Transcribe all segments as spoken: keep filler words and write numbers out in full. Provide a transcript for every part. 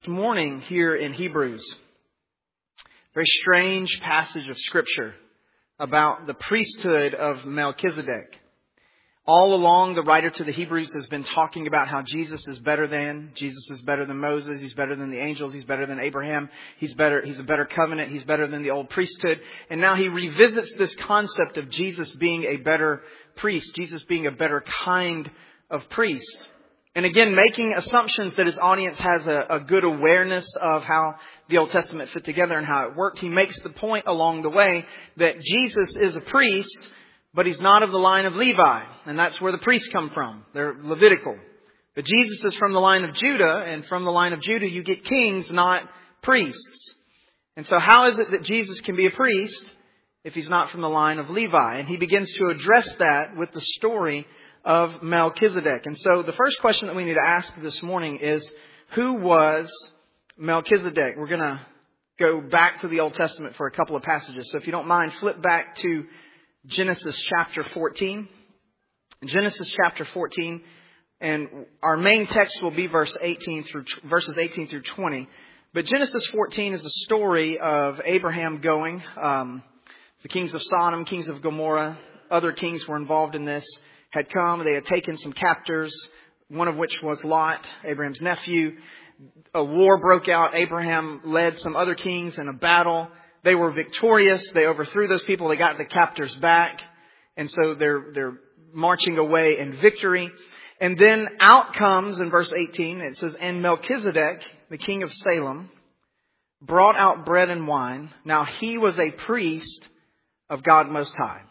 Morning here in Hebrews. Very strange passage of Scripture about the priesthood of Melchizedek. All along, the writer to the Hebrews has been talking about how Jesus is better than, Jesus is better than Moses, He's better than the angels, He's better than Abraham, He's better, He's a better covenant, He's better than the old priesthood. And now He revisits this concept of Jesus being a better priest, Jesus being a better kind of priest. And again, making assumptions that his audience has a, a good awareness of how the Old Testament fit together and how it worked. He makes the point along the way that Jesus is a priest, but he's not of the line of Levi. And that's where the priests come from. They're Levitical. But Jesus is from the line of Judah, and from the line of Judah you get kings, not priests. And so how is it that Jesus can be a priest if he's not from the line of Levi? And he begins to address that with the story of Melchizedek. And so the first question that we need to ask this morning is, who was Melchizedek? We're going to go back to the Old Testament for a couple of passages. So if you don't mind, flip back to Genesis chapter fourteen. Genesis chapter fourteen. And our main text will be verse eighteen through verses eighteen through twenty. But Genesis fourteen is the story of Abraham going. Um, the kings of Sodom, kings of Gomorrah, other kings were involved in this. Had come. They had taken some captors, one of which was Lot, Abraham's nephew. A war broke out. Abraham led some other kings in a battle. They were victorious. They overthrew those people. They got the captors back. And so they're, they're marching away in victory. And then out comes, in verse eighteen, it says, "And Melchizedek, the king of Salem, brought out bread and wine. Now he was a priest of God Most High."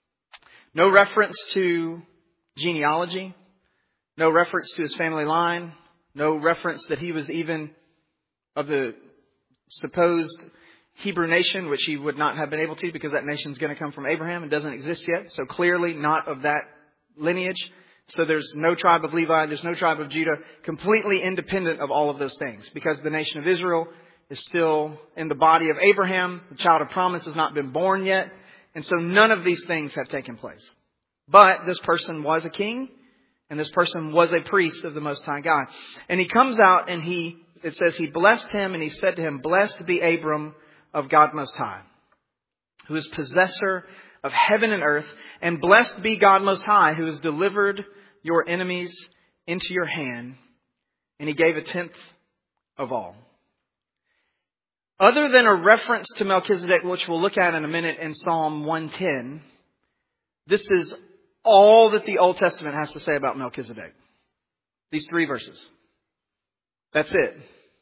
No reference to genealogy, no reference to his family line, no reference that he was even of the supposed Hebrew nation, which he would not have been able to because that nation is going to come from Abraham and doesn't exist yet. So clearly not of that lineage. So there's no tribe of Levi, there's no tribe of Judah, completely independent of all of those things because the nation of Israel is still in the body of Abraham. The child of promise has not been born yet. And so none of these things have taken place. But this person was a king, and this person was a priest of the Most High God. And he comes out and he, it says, he blessed him and he said to him, "Blessed be Abram of God Most High, who is possessor of heaven and earth, and blessed be God Most High, who has delivered your enemies into your hand." And he gave a tenth of all. Other than a reference to Melchizedek, which we'll look at in a minute in Psalm one ten, this is all that the Old Testament has to say about Melchizedek. These three verses. That's it.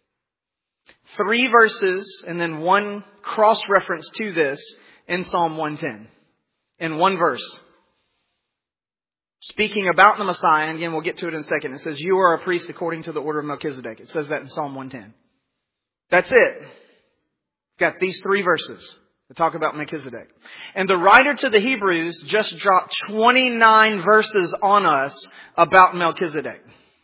Three verses and then one cross-reference to this in Psalm one ten. In one verse. Speaking about the Messiah, and again we'll get to it in a second. It says, "You are a priest according to the order of Melchizedek." It says that in Psalm one ten. That's it. Got these three verses to talk about Melchizedek. And the writer to the Hebrews just dropped twenty-nine verses on us about Melchizedek.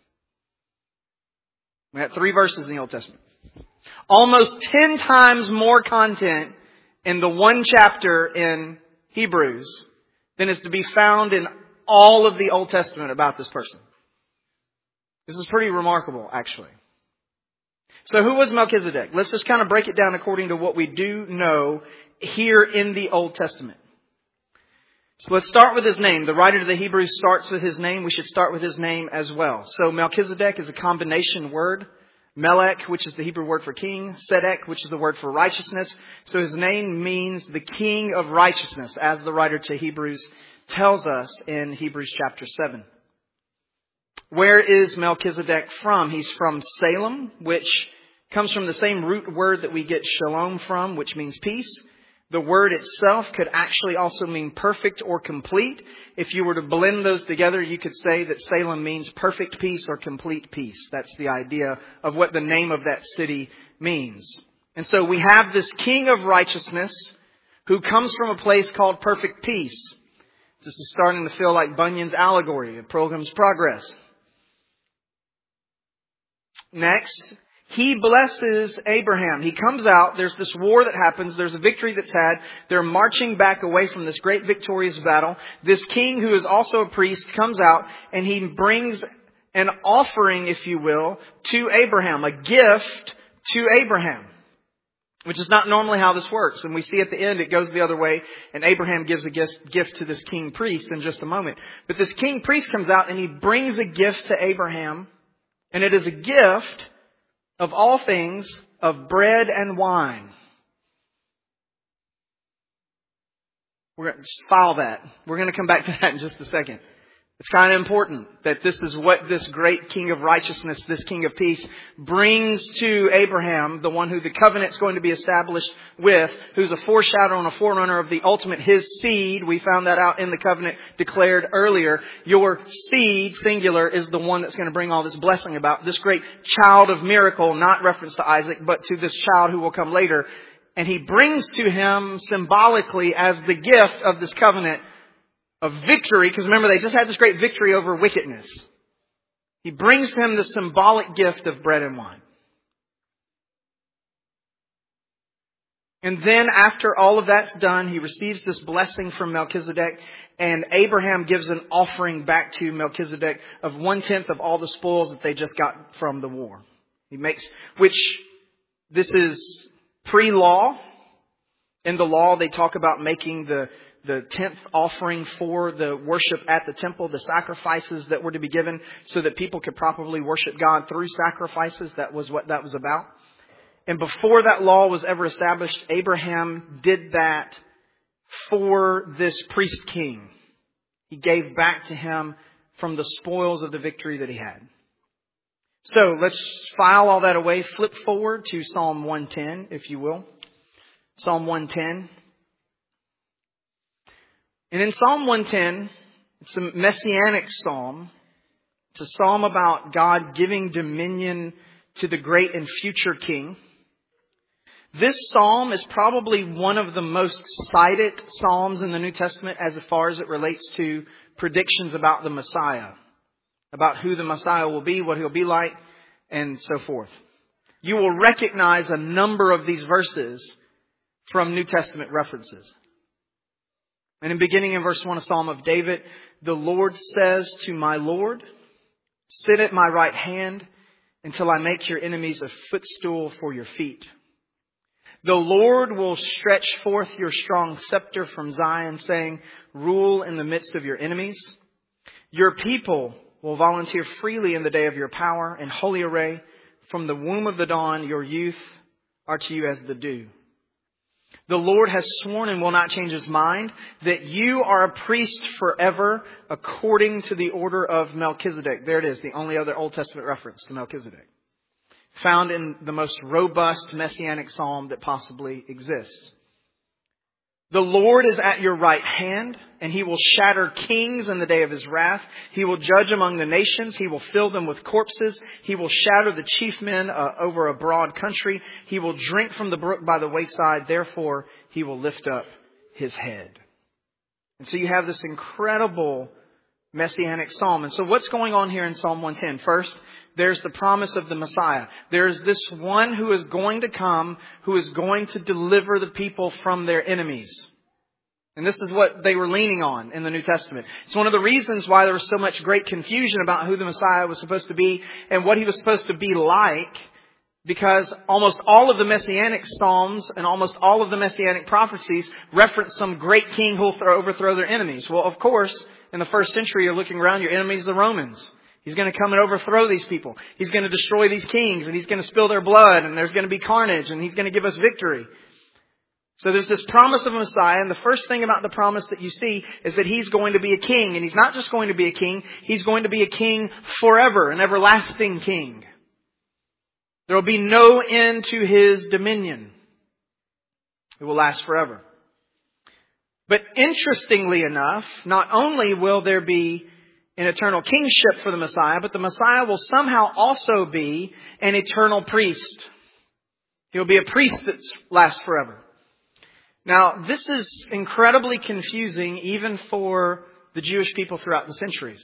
We got three verses in the Old Testament. Almost ten times more content in the one chapter in Hebrews than is to be found in all of the Old Testament about this person. This is pretty remarkable, actually. So who was Melchizedek? Let's just kind of break it down according to what we do know here in the Old Testament. So let's start with his name. The writer to the Hebrews starts with his name. We should start with his name as well. So Melchizedek is a combination word. Melech, which is the Hebrew word for king. Sedek, which is the word for righteousness. So his name means the king of righteousness, as the writer to Hebrews tells us in Hebrews chapter seven. Where is Melchizedek from? He's from Salem, which comes from the same root word that we get shalom from, which means peace. The word itself could actually also mean perfect or complete. If you were to blend those together, you could say that Salem means perfect peace or complete peace. That's the idea of what the name of that city means. And so we have this king of righteousness who comes from a place called perfect peace. This is starting to feel like Bunyan's allegory of Pilgrim's Progress. Next, he blesses Abraham. He comes out. There's this war that happens. There's a victory that's had. They're marching back away from this great victorious battle. This king, who is also a priest, comes out and he brings an offering, if you will, to Abraham, a gift to Abraham, which is not normally how this works. And we see at the end it goes the other way, and Abraham gives a gift to this king priest in just a moment. But this king priest comes out and he brings a gift to Abraham, and it is a gift of all things of bread and wine. We're going to just file that. We're going to come back to that in just a second. It's kind of important that this is what this great King of righteousness, this King of peace, brings to Abraham, the one who the covenant's going to be established with, who's a foreshadow and a forerunner of the ultimate, his seed. We found that out in the covenant declared earlier. Your seed, singular, is the one that's going to bring all this blessing about. This great child of miracle, not reference to Isaac, but to this child who will come later. And he brings to him symbolically as the gift of this covenant of victory, because remember, they just had this great victory over wickedness. He brings to him the symbolic gift of bread and wine. And then after all of that's done, he receives this blessing from Melchizedek, and Abraham gives an offering back to Melchizedek of one-tenth of all the spoils that they just got from the war. He makes, which this is pre-law. In the law, they talk about making the the tenth offering for the worship at the temple, the sacrifices that were to be given so that people could properly worship God through sacrifices. That was what that was about. And before that law was ever established, Abraham did that for this priest king. He gave back to him from the spoils of the victory that he had. So let's file all that away. Flip forward to Psalm one ten, if you will. Psalm one ten. And in Psalm one ten, it's a messianic psalm. It's a psalm about God giving dominion to the great and future king. This psalm is probably one of the most cited psalms in the New Testament as far as it relates to predictions about the Messiah, about who the Messiah will be, what he'll be like, and so forth. You will recognize a number of these verses from New Testament references. And in beginning in verse one of Psalm of David, the Lord says to my Lord, sit at my right hand until I make your enemies a footstool for your feet. The Lord will stretch forth your strong scepter from Zion, saying, rule in the midst of your enemies. Your people will volunteer freely in the day of your power in holy array. From the womb of the dawn, your youth are to you as the dew. The Lord has sworn and will not change his mind that you are a priest forever according to the order of Melchizedek. There it is, the only other Old Testament reference to Melchizedek. Found in the most robust messianic psalm that possibly exists. The Lord is at your right hand, and he will shatter kings in the day of his wrath. He will judge among the nations. He will fill them with corpses. He will shatter the chief men uh, over a broad country. He will drink from the brook by the wayside. Therefore, he will lift up his head. And so you have this incredible messianic psalm. And so what's going on here in Psalm one ten? First, there's the promise of the Messiah. There's this one who is going to come, who is going to deliver the people from their enemies. And this is what they were leaning on in the New Testament. It's one of the reasons why there was so much great confusion about who the Messiah was supposed to be and what he was supposed to be like. Because almost all of the Messianic Psalms and almost all of the Messianic prophecies reference some great king who will throw, overthrow their enemies. Well, of course, in the first century, you're looking around, your enemies, the Romans. He's going to come and overthrow these people. He's going to destroy these kings, and he's going to spill their blood, and there's going to be carnage, and he's going to give us victory. So there's this promise of a Messiah, and the first thing about the promise that you see is that he's going to be a king. And he's not just going to be a king, he's going to be a king forever, an everlasting king. There will be no end to his dominion. It will last forever. But interestingly enough, not only will there be an eternal kingship for the Messiah, but the Messiah will somehow also be an eternal priest. He'll be a priest that lasts forever. Now, this is incredibly confusing even for the Jewish people throughout the centuries.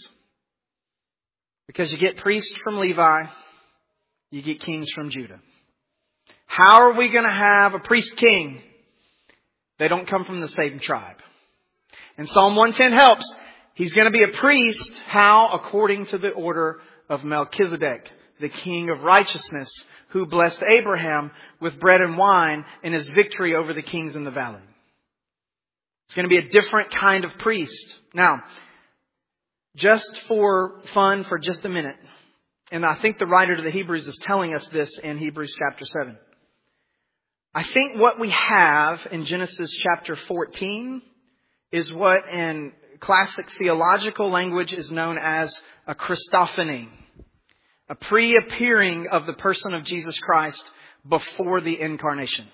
Because you get priests from Levi, you get kings from Judah. How are we going to have a priest king? They don't come from the same tribe. And Psalm one ten helps. He's going to be a priest. How? According to the order of Melchizedek. the King of righteousness, who blessed Abraham with bread and wine in his victory over the kings in the valley. It's going to be a different kind of priest. Now, just for fun for just a minute, and I think the writer to the Hebrews is telling us this in Hebrews chapter seven. I think what we have in Genesis chapter fourteen is what in classic theological language is known as a Christophany. A pre-appearing of the person of Jesus Christ before the incarnation.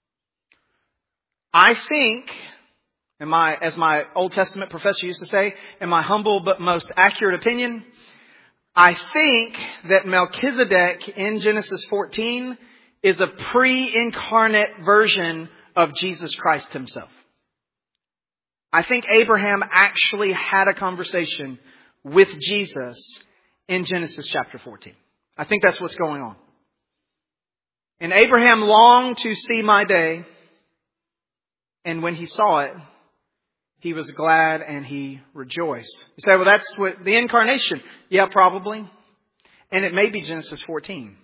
I think, in my, as my Old Testament professor used to say, in my humble but most accurate opinion, I think that Melchizedek in Genesis fourteen is a pre-incarnate version of Jesus Christ himself. I think Abraham actually had a conversation with Jesus in Genesis chapter fourteen. I think that's what's going on. And Abraham longed to see my day. And when he saw it, he was glad and he rejoiced. You say, well, that's what the incarnation. Yeah, probably. And it may be Genesis fourteen.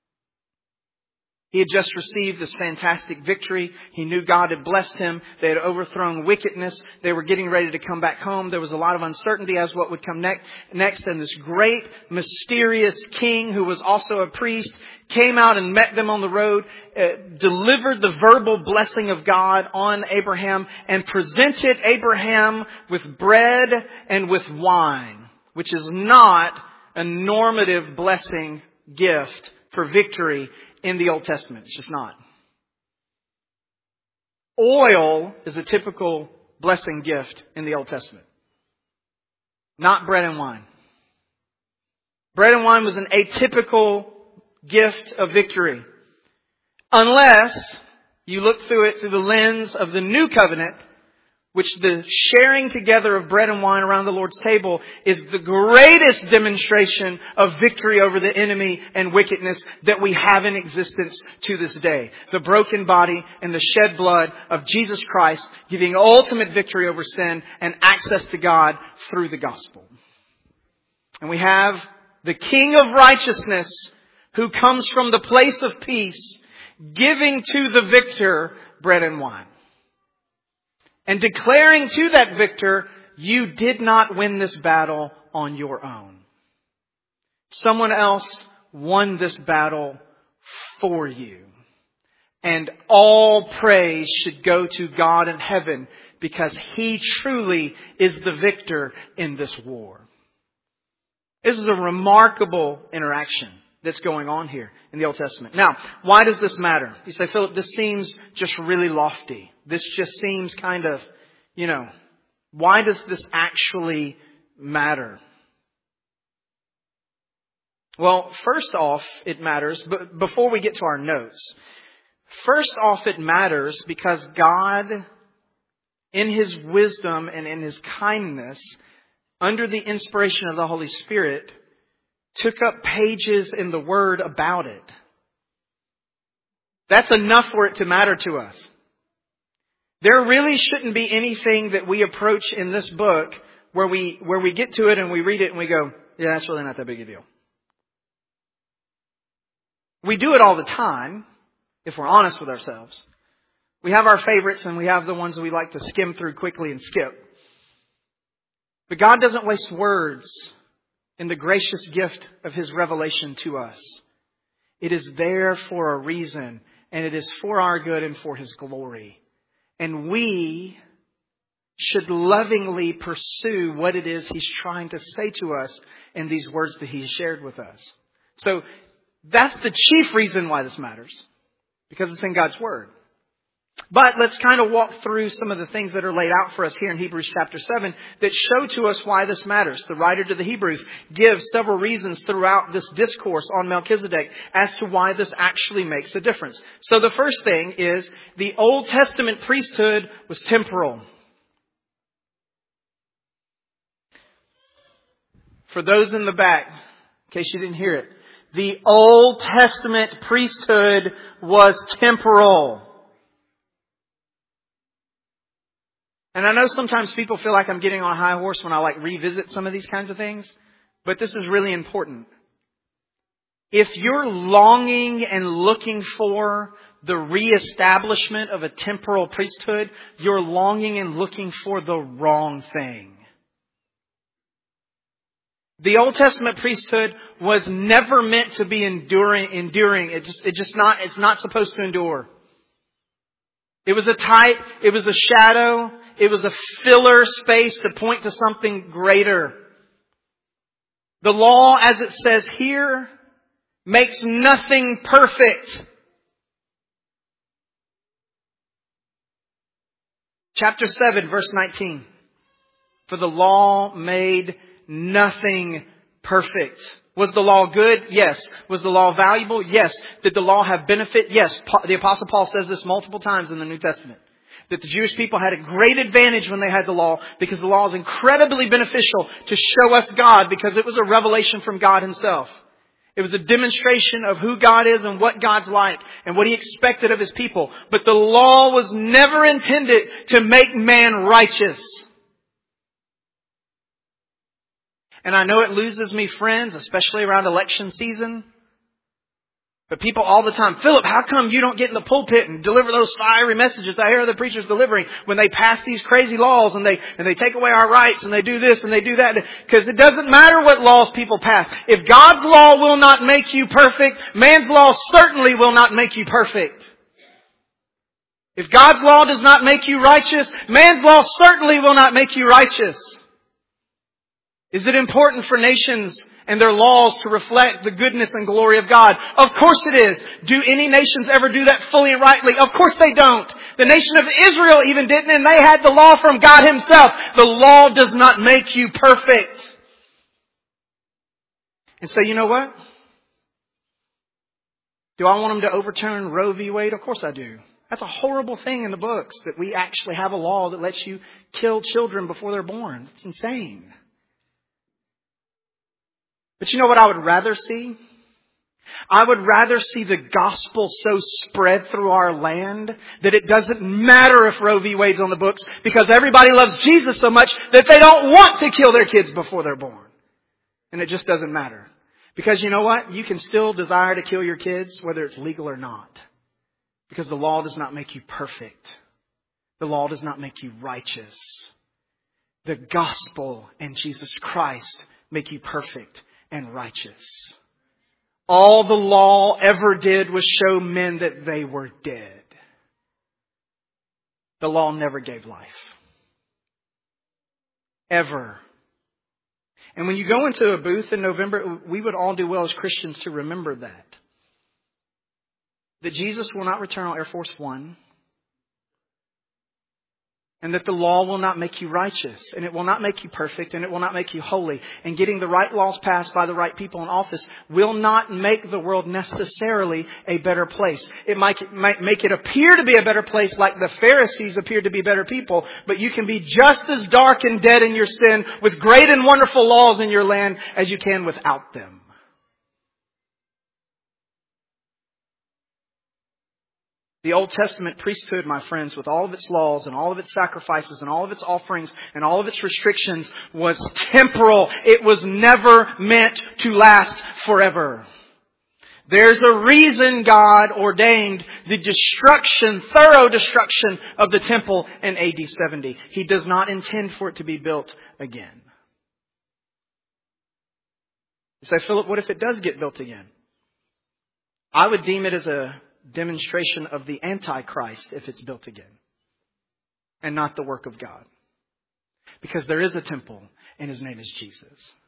He had just received this fantastic victory. He knew God had blessed him. They had overthrown wickedness. They were getting ready to come back home. There was a lot of uncertainty as what would come next. Next, and this great, mysterious king who was also a priest came out and met them on the road, uh, delivered the verbal blessing of God on Abraham, and presented Abraham with bread and with wine, which is not a normative blessing gift for victory in the Old Testament. It's just not. Oil is a typical blessing gift in the Old Testament. Not bread and wine. Bread and wine was an atypical gift of victory. Unless you look through it through the lens of the New Covenant, which the sharing together of bread and wine around the Lord's table is the greatest demonstration of victory over the enemy and wickedness that we have in existence to this day. The broken body and the shed blood of Jesus Christ giving ultimate victory over sin and access to God through the gospel. And we have the King of righteousness who comes from the place of peace, giving to the victor bread and wine. And declaring to that victor, you did not win this battle on your own. Someone else won this battle for you. And all praise should go to God in heaven because He truly is the victor in this war. This is a remarkable interaction that's going on here in the Old Testament. Now, why does this matter? You say, Philip, this seems just really lofty. This just seems kind of, you know, why does this actually matter? Well, first off, it matters, but before we get to our notes, first off, it matters because God, in His wisdom and in His kindness, under the inspiration of the Holy Spirit, took up pages in the Word about it. That's enough for it to matter to us. There really shouldn't be anything that we approach in this book where we where we get to it and we read it and we go, yeah, that's really not that big a deal. We do it all the time, if we're honest with ourselves. We have our favorites and we have the ones that we like to skim through quickly and skip. But God doesn't waste words in the gracious gift of His revelation to us. It is there for a reason, and it is for our good and for His glory. And we should lovingly pursue what it is He's trying to say to us in these words that He shared with us. So that's the chief reason why this matters, because it's in God's Word. But let's kind of walk through some of the things that are laid out for us here in Hebrews chapter seven that show to us why this matters. The writer to the Hebrews gives several reasons throughout this discourse on Melchizedek as to why this actually makes a difference. So the first thing is the Old Testament priesthood was temporal. For those in the back, in case you didn't hear it, the Old Testament priesthood was temporal. And I know sometimes people feel like I'm getting on a high horse when I like revisit some of these kinds of things, but this is really important. If you're longing and looking for the reestablishment of a temporal priesthood, you're longing and looking for the wrong thing. The Old Testament priesthood was never meant to be enduring. Enduring, it just, it just not. It's not supposed to endure. It was a type. It was a shadow. It was a filler space to point to something greater. The law, as it says here, makes nothing perfect. Chapter seven, verse nineteen. For the law made nothing perfect. Was the law good? Yes. Was the law valuable? Yes. Did the law have benefit? Yes. The Apostle Paul says this multiple times in the New Testament. That the Jewish people had a great advantage when they had the law, because the law is incredibly beneficial to show us God, because it was a revelation from God Himself. It was a demonstration of who God is and what God's like and what He expected of His people. But the law was never intended to make man righteous. And I know it loses me friends, especially around election season. But people all the time, Philip, how come you don't get in the pulpit and deliver those fiery messages I hear other preachers delivering when they pass these crazy laws and they and they take away our rights and they do this and they do that? Because it doesn't matter what laws people pass. If God's law will not make you perfect, man's law certainly will not make you perfect. If God's law does not make you righteous, man's law certainly will not make you righteous. Is it important for nations and their laws to reflect the goodness and glory of God? Of course it is. Do any nations ever do that fully and rightly? Of course they don't. The nation of Israel even didn't, and they had the law from God Himself. The law does not make you perfect. And so you know what? Do I want them to overturn Roe v. Wade? Of course I do. That's a horrible thing in the books, that we actually have a law that lets you kill children before they're born. It's insane. But you know what I would rather see? I would rather see the gospel so spread through our land that it doesn't matter if Roe v. Wade's on the books, because everybody loves Jesus so much that they don't want to kill their kids before they're born. And it just doesn't matter. Because you know what? You can still desire to kill your kids whether it's legal or not. Because the law does not make you perfect. The law does not make you righteous. The gospel and Jesus Christ make you perfect and righteous. All the law ever did was show men that they were dead. The law never gave life. Ever. And when you go into a booth in November, we would all do well as Christians to remember that. That Jesus will not return on Air Force One. And that the law will not make you righteous. And it will not make you perfect. And it will not make you holy. And getting the right laws passed by the right people in office will not make the world necessarily a better place. It might, might make it appear to be a better place, like the Pharisees appeared to be better people. But you can be just as dark and dead in your sin with great and wonderful laws in your land as you can without them. The Old Testament priesthood, my friends, with all of its laws and all of its sacrifices and all of its offerings and all of its restrictions, was temporal. It was never meant to last forever. There's a reason God ordained the destruction, thorough destruction of the temple in A D seventy. He does not intend for it to be built again. You say, Philip, what if it does get built again? I would deem it as a demonstration of the Antichrist if it's built again, and not the work of God. Because there is a temple and His name is Jesus.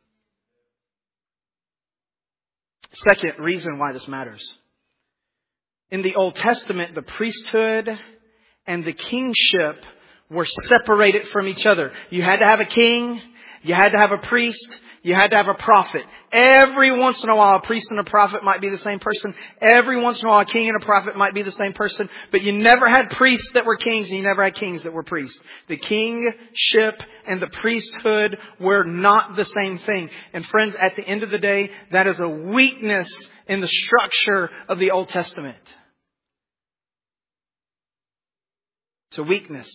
Second reason why this matters. In the Old Testament, the priesthood and the kingship were separated from each other. You had to have a king, you had to have a priest, you had to have a prophet. Every once in a while, a priest and a prophet might be the same person. Every once in a while, a king and a prophet might be the same person. But you never had priests that were kings, and you never had kings that were priests. The kingship and the priesthood were not the same thing. And friends, at the end of the day, that is a weakness in the structure of the Old Testament. It's a weakness.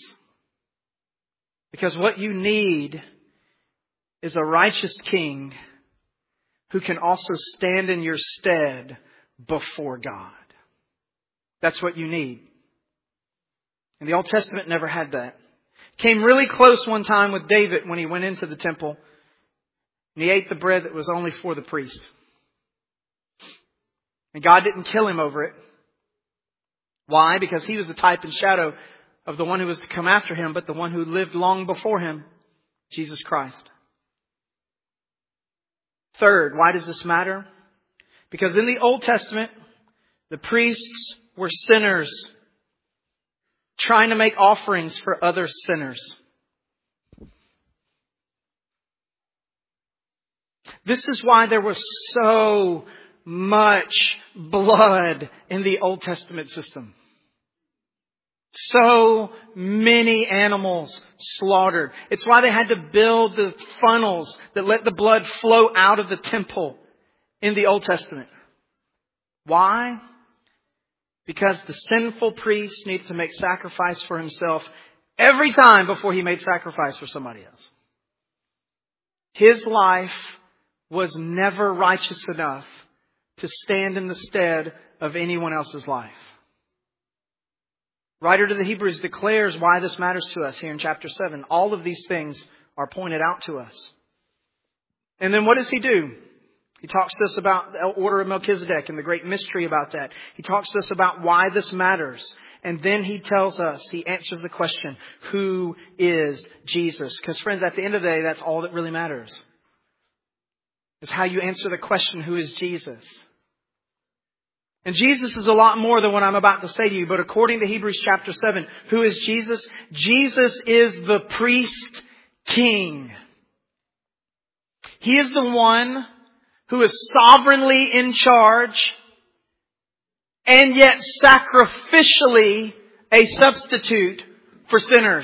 Because what you need is a righteous king who can also stand in your stead before God. That's what you need. And the Old Testament never had that. Came really close one time with David when he went into the temple and he ate the bread that was only for the priest. And God didn't kill him over it. Why? Because he was the type and shadow of the one who was to come after him, but the one who lived long before him, Jesus Christ. Third, why does this matter? Because in the Old Testament, the priests were sinners trying to make offerings for other sinners. This is why there was so much blood in the Old Testament system. So many animals slaughtered. It's why they had to build the funnels that let the blood flow out of the temple in the Old Testament. Why? Because the sinful priest needed to make sacrifice for himself every time before he made sacrifice for somebody else. His life was never righteous enough to stand in the stead of anyone else's life. Writer to the Hebrews declares why this matters to us here in chapter seven. All of these things are pointed out to us. And then what does he do? He talks to us about the order of Melchizedek and the great mystery about that. He talks to us about why this matters. And then he tells us, he answers the question, who is Jesus? Because friends, at the end of the day, that's all that really matters. Is how you answer the question, who is Jesus? And Jesus is a lot more than what I'm about to say to you. But according to Hebrews chapter seven, who is Jesus? Jesus is the priest king. He is the one who is sovereignly in charge and yet sacrificially a substitute for sinners.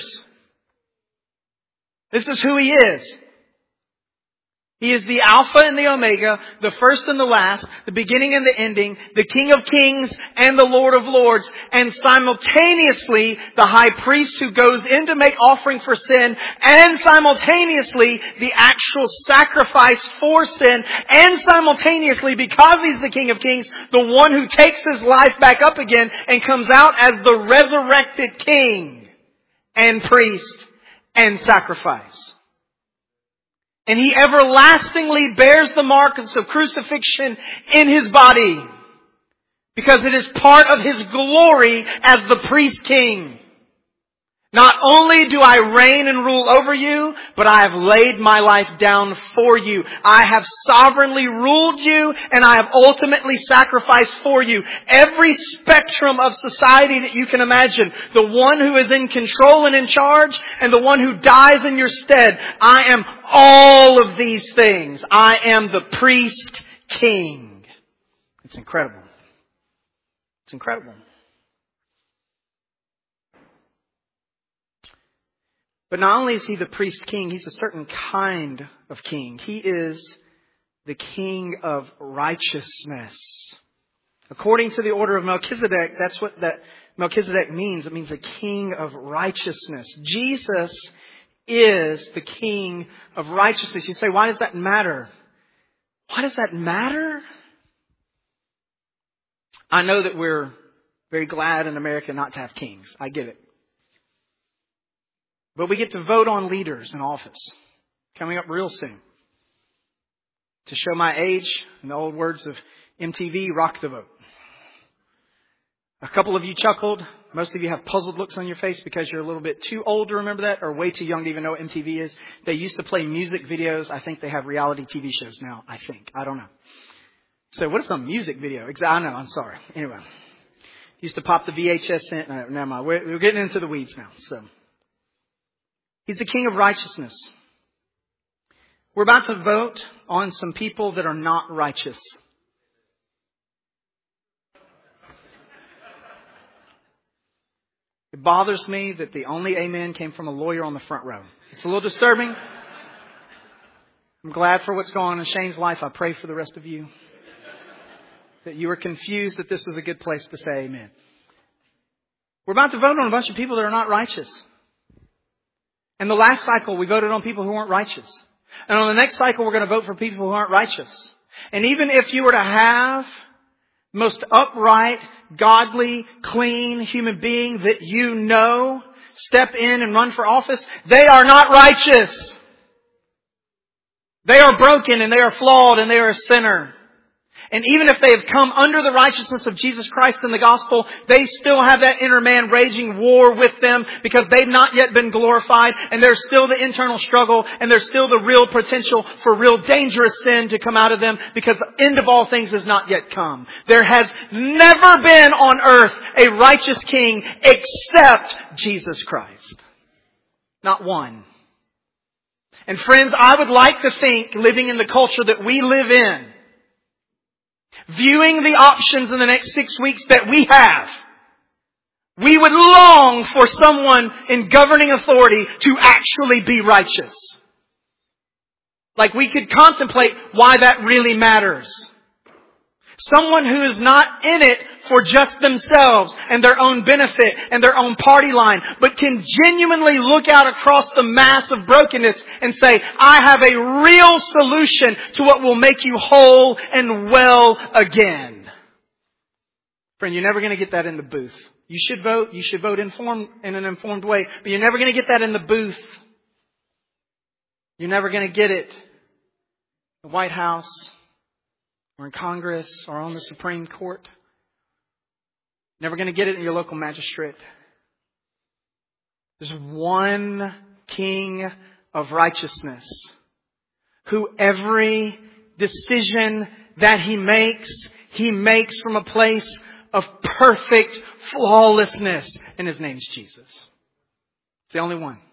This is who he is. He is the Alpha and the Omega, the first and the last, the beginning and the ending, the King of Kings and the Lord of Lords, and simultaneously the high priest who goes in to make offering for sin, and simultaneously the actual sacrifice for sin, and simultaneously, because he's the King of Kings, the one who takes his life back up again and comes out as the resurrected King and priest and sacrifice. And he everlastingly bears the marks of crucifixion in his body. Because it is part of his glory as the priest king. Not only do I reign and rule over you, but I have laid my life down for you. I have sovereignly ruled you, and I have ultimately sacrificed for you. Every spectrum of society that you can imagine. The one who is in control and in charge, and the one who dies in your stead. I am all of these things. I am the priest king. It's incredible. It's incredible. But not only is he the priest king, he's a certain kind of king. He is the king of righteousness. According to the order of Melchizedek, that's what that Melchizedek means. It means a king of righteousness. Jesus is the king of righteousness. You say, why does that matter? Why does that matter? I know that we're very glad in America not to have kings. I get it. But we get to vote on leaders in office. Coming up real soon. To show my age, in the old words of M T V, rock the vote. A couple of you chuckled. Most of you have puzzled looks on your face because you're a little bit too old to remember that or way too young to even know what M T V is. They used to play music videos. I think they have reality T V shows now. I think. I don't know. So what is a music video? I know. I'm sorry. Anyway. Used to pop the V H S in. No, never mind. We're, we're getting into the weeds now. So. He's the king of righteousness. We're about to vote on some people that are not righteous. It bothers me that the only amen came from a lawyer on the front row. It's a little disturbing. I'm glad for what's going on in Shane's life. I pray for the rest of you. That you were confused that this was a good place to say amen. We're about to vote on a bunch of people that are not righteous. And the last cycle, we voted on people who weren't righteous. And on the next cycle, we're going to vote for people who aren't righteous. And even if you were to have the most upright, godly, clean human being that you know step in and run for office, they are not righteous. They are broken and they are flawed and they are a sinner. And even if they have come under the righteousness of Jesus Christ in the gospel, they still have that inner man raging war with them because they've not yet been glorified, and there's still the internal struggle, and there's still the real potential for real dangerous sin to come out of them because the end of all things has not yet come. There has never been on earth a righteous king except Jesus Christ. Not one. And friends, I would like to think, living in the culture that we live in, viewing the options in the next six weeks that we have, we would long for someone in governing authority to actually be righteous. Like we could contemplate why that really matters. Someone who is not in it for just themselves and their own benefit and their own party line, but can genuinely look out across the mass of brokenness and say, I have a real solution to what will make you whole and well again. Friend, you're never going to get that in the booth. You should vote. You should vote informed in an informed way, but you're never going to get that in the booth. You're never going to get it in the White House, or in Congress, or on the Supreme Court. Never going to get it in your local magistrate. There's one King of righteousness who every decision that He makes, He makes from a place of perfect flawlessness. And His name's Jesus. It's the only one.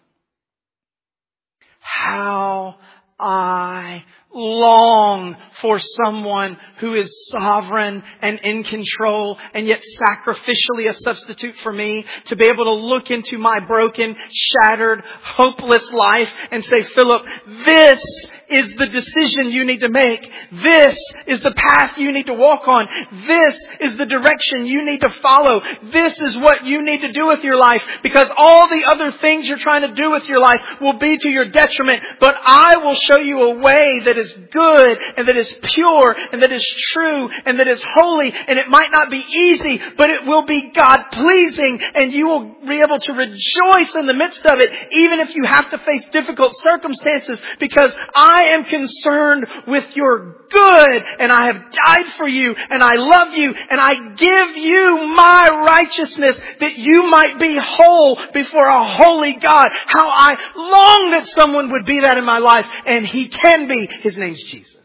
How I long for someone who is sovereign and in control and yet sacrificially a substitute for me, to be able to look into my broken, shattered, hopeless life and say, Philip, this is the decision you need to make. This is the path you need to walk on. This is the direction you need to follow. This is what you need to do with your life, because all the other things you're trying to do with your life will be to your detriment. But I will show you a way that is good and that is pure and that is true and that is holy. And it might not be easy, but it will be God pleasing, and you will be able to rejoice in the midst of it, even if you have to face difficult circumstances, because I am concerned with your good, and I have died for you, and I love you, and I give you my righteousness that you might be whole before a holy God. How I long that someone would be that in my life, and He can be. His name's Jesus.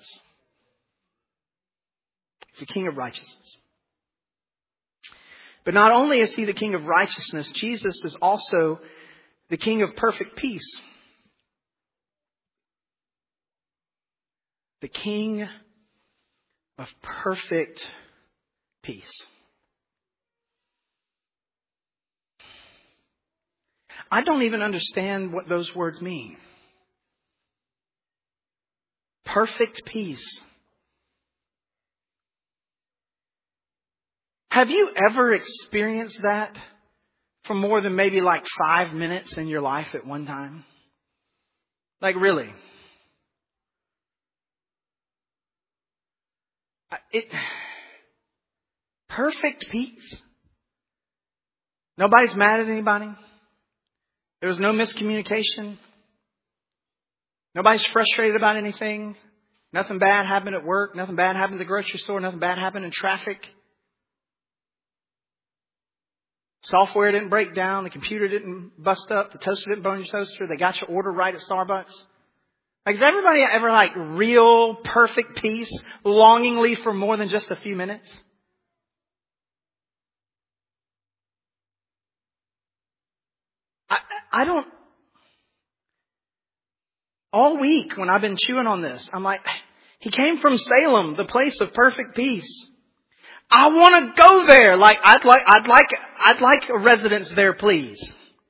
He's the King of righteousness. But not only is He the King of righteousness, Jesus is also the King of perfect peace. The King of perfect peace. I don't even understand what those words mean. Perfect peace. Have you ever experienced that for more than maybe like five minutes in your life at one time? Like really? It, perfect peace. Nobody's mad at anybody. There was no miscommunication. Nobody's frustrated about anything. Nothing bad happened at work. Nothing bad happened at the grocery store. Nothing bad happened in traffic. Software didn't break down. The computer didn't bust up. The toaster didn't burn your toaster. They got your order right at Starbucks. Like, has everybody ever like real perfect peace longingly for more than just a few minutes? I, I don't. All week when I've been chewing on this, I'm like, He came from Salem, the place of perfect peace. I want to go there. Like, I'd like, I'd like, I'd like a residence there, please.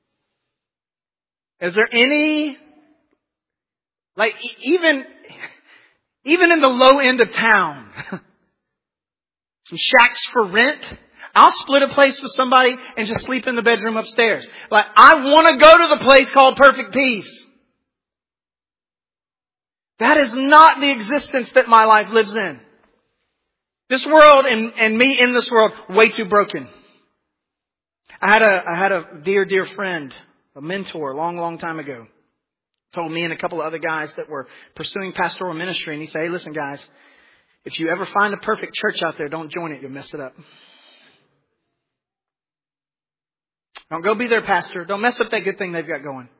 Is there any, like, even, even in the low end of town, some shacks for rent? I'll split a place with somebody and just sleep in the bedroom upstairs. Like, I want to go to the place called perfect peace. That is not the existence that my life lives in. This world and, and me in this world, way too broken. I had a, I had a dear, dear friend, a mentor a long, long time ago, told me and a couple of other guys that were pursuing pastoral ministry. And he said, hey, listen, guys, if you ever find a perfect church out there, don't join it. You'll mess it up. Don't go be their pastor. Don't mess up that good thing they've got going.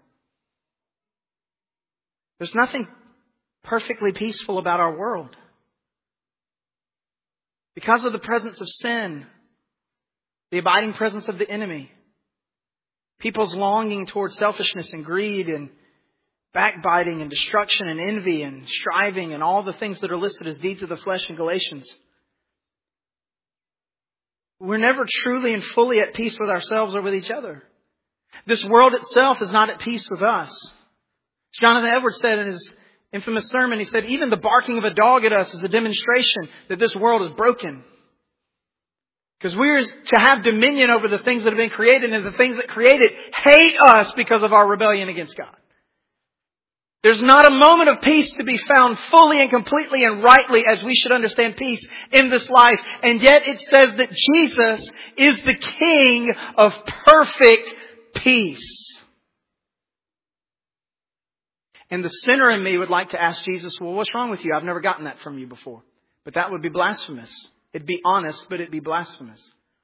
There's nothing perfectly peaceful about our world. Because of the presence of sin, the abiding presence of the enemy, people's longing towards selfishness and greed and backbiting and destruction and envy and striving and all the things that are listed as deeds of the flesh in Galatians. We're never truly and fully at peace with ourselves or with each other. This world itself is not at peace with us. As Jonathan Edwards said in his infamous sermon, he said, even the barking of a dog at us is a demonstration that this world is broken. Because we're to have dominion over the things that have been created, and the things that created hate us because of our rebellion against God. There's not a moment of peace to be found fully and completely and rightly as we should understand peace in this life. And yet it says that Jesus is the King of perfect peace. And the sinner in me would like to ask Jesus, well, what's wrong with you? I've never gotten that from you before. But that would be blasphemous. It'd be honest, but it'd be blasphemous.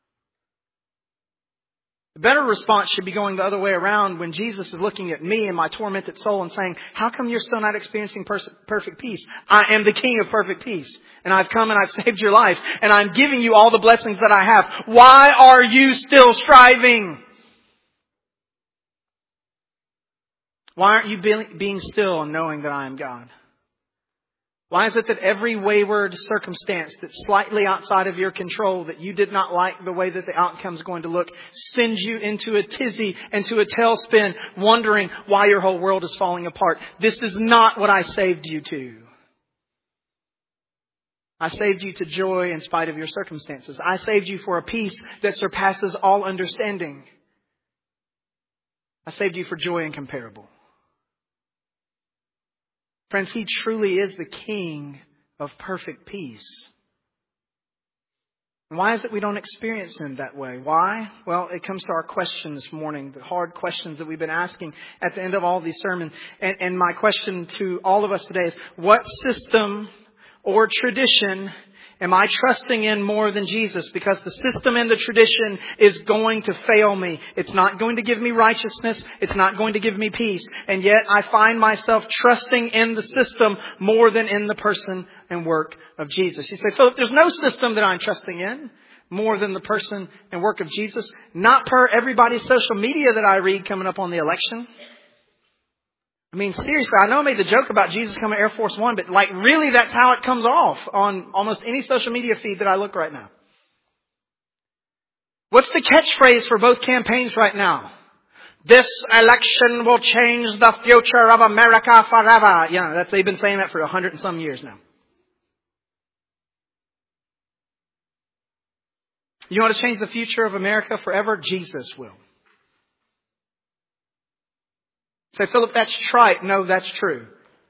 The better response should be going the other way around when Jesus is looking at me and my tormented soul and saying, how come you're still not experiencing pers- perfect peace? I am the King of perfect peace. And I've come and I've saved your life. And I'm giving you all the blessings that I have. Why are you still striving? Why aren't you being still and knowing that I am God? Why is it that every wayward circumstance that's slightly outside of your control, that you did not like the way that the outcome is going to look, sends you into a tizzy and to a tailspin, wondering why your whole world is falling apart? This is not what I saved you to. I saved you to joy in spite of your circumstances. I saved you for a peace that surpasses all understanding. I saved you for joy incomparable. Friends, He truly is the King of perfect peace. And why is it we don't experience Him that way? Why? Well, it comes to our question this morning, the hard questions that we've been asking at the end of all these sermons. And, and my question to all of us today is, what system or tradition am I trusting in more than Jesus? Because the system and the tradition is going to fail me. It's not going to give me righteousness. It's not going to give me peace. And yet I find myself trusting in the system more than in the person and work of Jesus. You say, Philip, there's no system that I'm trusting in more than the person and work of Jesus. Not per everybody's social media that I read coming up on the election. I mean, seriously, I know I made the joke about Jesus coming Air Force One, but like really that's how it comes off on almost any social media feed that I look right now. What's the catchphrase for both campaigns right now? This election will change the future of America forever. You know, that's, they've been saying that for a hundred and some years now. You want to change the future of America forever? Jesus will. Say, Philip, that's trite. No, that's true.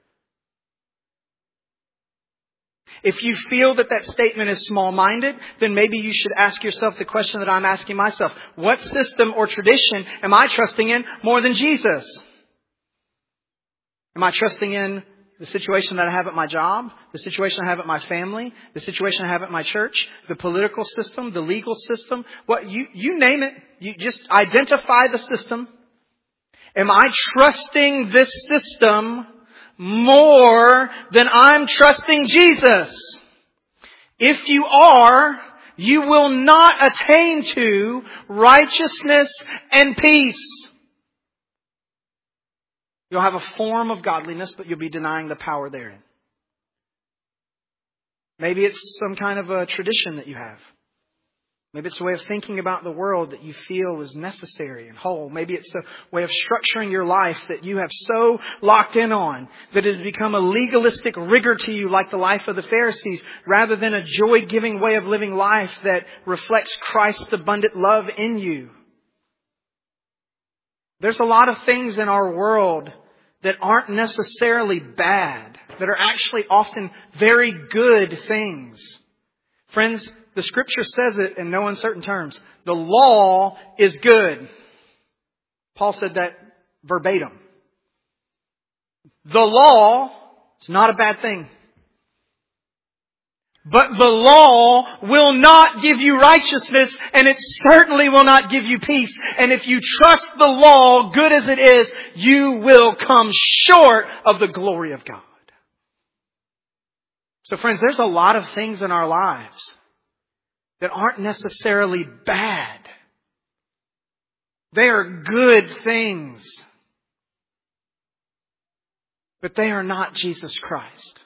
If you feel that that statement is small-minded, then maybe you should ask yourself the question that I'm asking myself. What system or tradition am I trusting in more than Jesus? Am I trusting in the situation that I have at my job, the situation I have at my family, the situation I have at my church, the political system, the legal system? What you, you name it. You just identify the system. Am I trusting this system more than I'm trusting Jesus? If you are, you will not attain to righteousness and peace. You'll have a form of godliness, but you'll be denying the power therein. Maybe it's some kind of a tradition that you have. Maybe it's a way of thinking about the world that you feel is necessary and whole. Maybe it's a way of structuring your life that you have so locked in on that it has become a legalistic rigor to you, like the life of the Pharisees, rather than a joy-giving way of living life that reflects Christ's abundant love in you. There's a lot of things in our world that aren't necessarily bad, that are actually often very good things. Friends, the Scripture says it in no uncertain terms. The law is good. Paul said that verbatim. The law is not a bad thing. But the law will not give you righteousness, and it certainly will not give you peace. And if you trust the law, good as it is, you will come short of the glory of God. So friends, there's a lot of things in our lives that aren't necessarily bad. They are good things. But they are not Jesus Christ.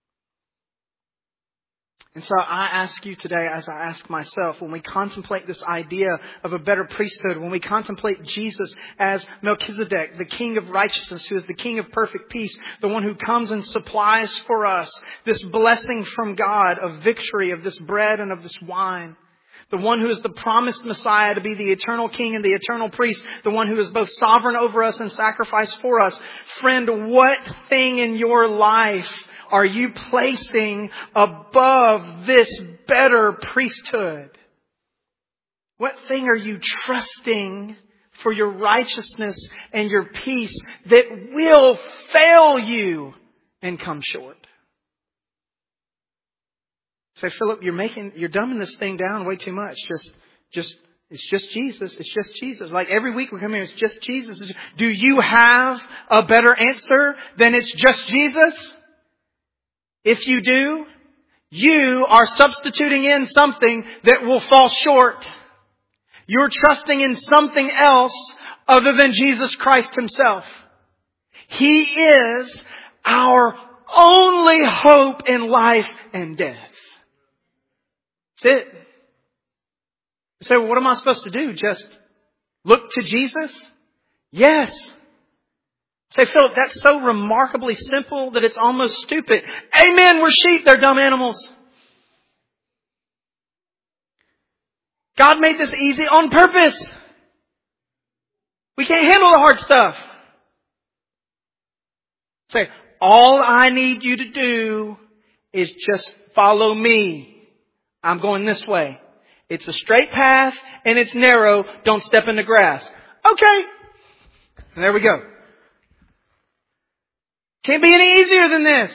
And so I ask you today, as I ask myself, when we contemplate this idea of a better priesthood, when we contemplate Jesus as Melchizedek, the King of righteousness, who is the King of perfect peace, the one who comes and supplies for us this blessing from God of victory, of this bread and of this wine, the one who is the promised Messiah to be the eternal King and the eternal priest, the one who is both sovereign over us and sacrificed for us. Friend, what thing in your life are you placing above this better priesthood? What thing are you trusting for your righteousness and your peace that will fail you and come short? Say, Philip, you're making, you're dumbing this thing down way too much. Just, just, it's just Jesus. It's just Jesus. Like every week we come here, it's just Jesus. Do you have a better answer than it's just Jesus? If you do, you are substituting in something that will fall short. You're trusting in something else other than Jesus Christ Himself. He is our only hope in life and death. That's it. So what am I supposed to do? Just look to Jesus? Yes. Say, Philip, that's so remarkably simple that it's almost stupid. Amen, we're sheep, they're dumb animals. God made this easy on purpose. We can't handle the hard stuff. Say, all I need you to do is just follow me. I'm going this way. It's a straight path and it's narrow. Don't step in the grass. Okay. And there we go. Can't be any easier than this.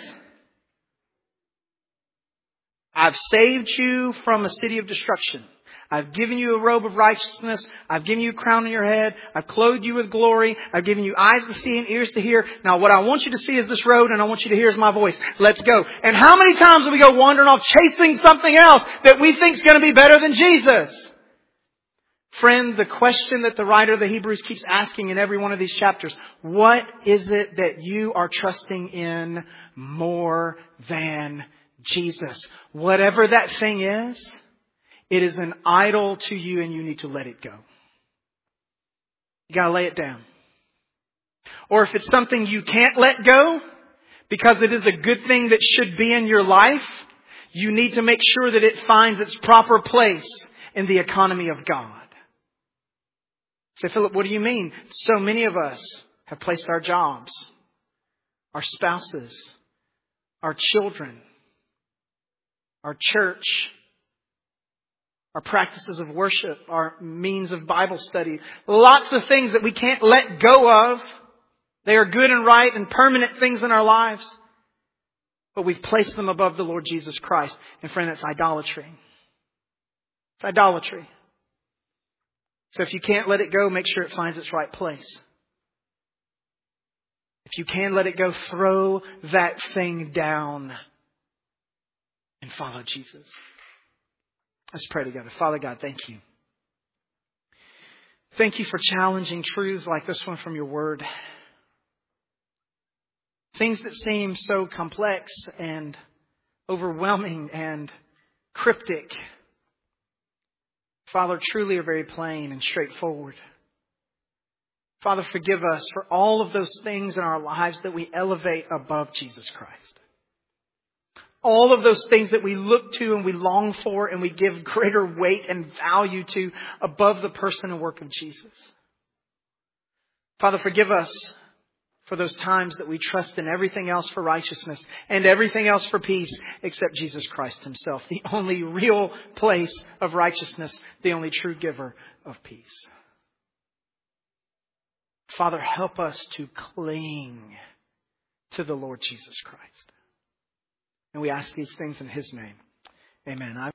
I've saved you from a city of destruction. I've given you a robe of righteousness. I've given you a crown on your head. I've clothed you with glory. I've given you eyes to see and ears to hear. Now what I want you to see is this road, and I want you to hear is my voice. Let's go. And how many times do we go wandering off chasing something else that we think is going to be better than Jesus? Friend, the question that the writer of the Hebrews keeps asking in every one of these chapters, what is it that you are trusting in more than Jesus? Whatever that thing is, it is an idol to you and you need to let it go. You gotta lay it down. Or if it's something you can't let go, because it is a good thing that should be in your life, you need to make sure that it finds its proper place in the economy of God. Say, Philip, what do you mean? So many of us have placed our jobs, our spouses, our children, our church, our practices of worship, our means of Bible study. Lots of things that we can't let go of. They are good and right and permanent things in our lives. But we've placed them above the Lord Jesus Christ. And friend, that's idolatry. It's idolatry. So if you can't let it go, make sure it finds its right place. If you can let it go, throw that thing down and follow Jesus. Let's pray together. Father God, thank you. Thank you for challenging truths like this one from your word. Things that seem so complex and overwhelming and cryptic, Father, truly are very plain and straightforward. Father, forgive us for all of those things in our lives that we elevate above Jesus Christ. All of those things that we look to and we long for and we give greater weight and value to above the person and work of Jesus. Father, forgive us For those times that we trust in everything else for righteousness and everything else for peace except Jesus Christ Himself, the only real place of righteousness, the only true giver of peace. Father, help us to cling to the Lord Jesus Christ. And we ask these things in His name. Amen.